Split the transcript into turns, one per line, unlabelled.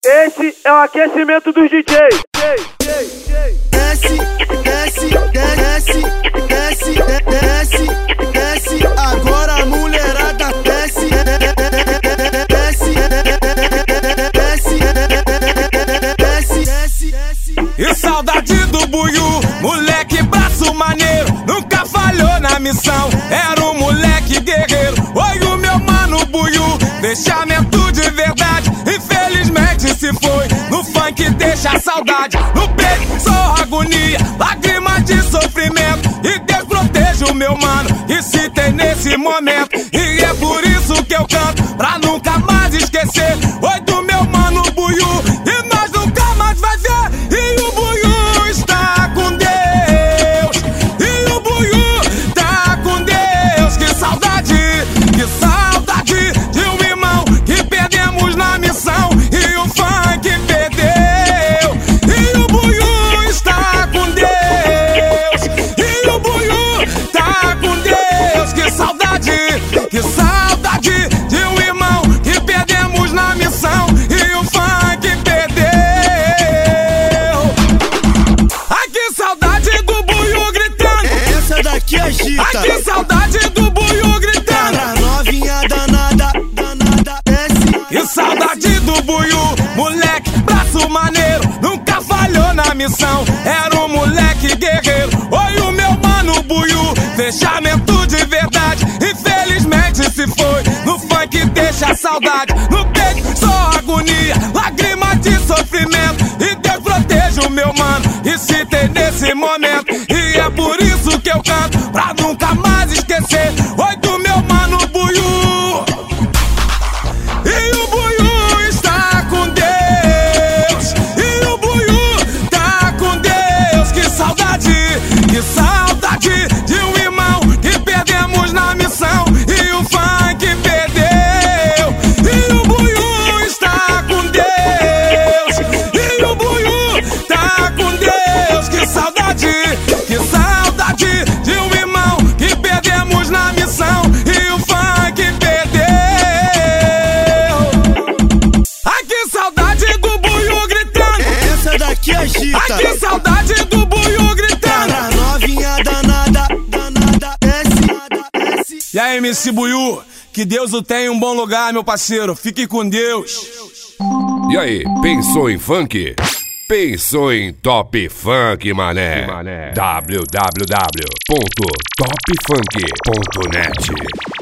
Esse é o aquecimento dos DJs.
Desce, desce, desce, desce, desce, desce. Agora a mulherada desce, desce, desce, desce, desce.
E saudade do Buiú, moleque braço maneiro, nunca falhou na missão, era um moleque guerreiro. Oi, o meu mano Buiú, fechamento de verdade, infelizmente se foi. No funk deixa saudade, no peito só agonia, lágrima de sofrimento. E Deus proteja o meu mano, que se tem nesse momento. E é por isso que eu canto, pra nunca mais esquecer. Oi, do meu mano Buiú, e nós nunca mais vai ver. E o Buiú está com Deus, e o Buiú tá com Deus. Que saudade de um irmão que perdemos na missão. E o funk perdeu, e o Buiú está com Deus, e o Buiú tá com Deus. Que saudade de um irmão que perdemos na missão. E o funk perdeu. Ai, que saudade do Buiú gritando.
Essa daqui agita.
Ai, que saudade do Buiú gritando.
Para novinha danada, danada, desce.
Que saudade do Buiú, moleque braço maneiro, nunca falhou na missão, era um moleque guerreiro. Oi, o meu mano Buiú, fechamento de verdade, infelizmente se foi. No funk deixa saudade, no peito só agonia, lágrima de sofrimento. E Deus proteja o meu mano, e se tem nesse momento. E é por isso que eu canto, pra nunca mais esquecer. Oi, do meu mano Buiú, e o Buiú está com Deus, e o Buiú tá com Deus. Que saudade de um irmão que perdemos na missão. E o funk perdeu, e o Buiú está com Deus, e o Buiú tá com Deus. Que saudade de um irmão que perdemos na missão. E o funk perdeu. Ai, que saudade do Buiú gritando.
Essa daqui agita.
Ai, que saudade do Buiú gritando.
Para novinha danada, danada, desce.
E aí, MC Buiú, que Deus o tenha em um bom lugar, meu parceiro. Fique com Deus.
E aí, pensou em funk? Pensou em Top Funk, mané. www.topfunk.net